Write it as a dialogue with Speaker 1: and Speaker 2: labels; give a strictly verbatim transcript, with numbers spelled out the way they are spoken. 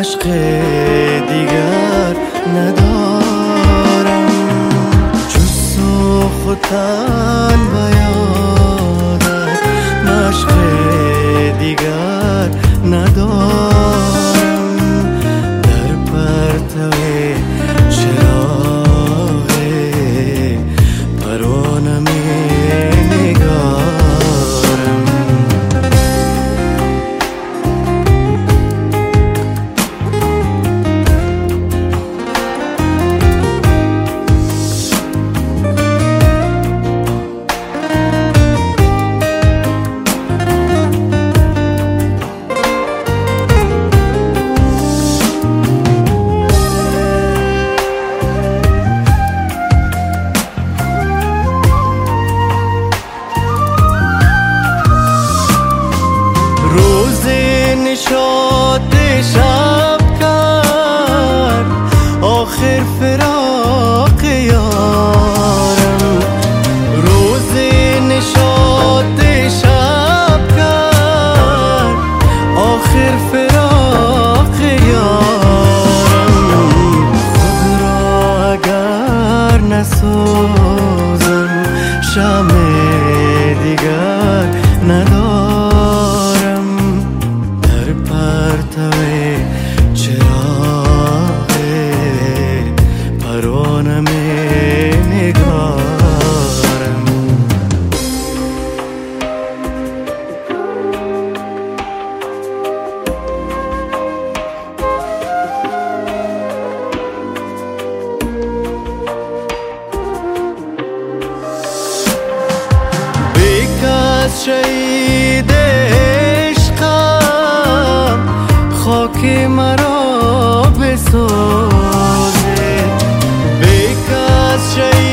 Speaker 1: عشق دیگر ندارم جز سوخ و تن و یادت. عشق دیگر ندارم در پرتو چراغ پروانه نگارم. نشاط شب کرد آخر فراق یارم. روز نشاط شب کرد آخر فراق یارم. خود را اگر نسوزم شمع دیگر ندارم پرتو چراغ پروانه نگارم. بیکس شهید خاک مرا بسازه. بیکس شهید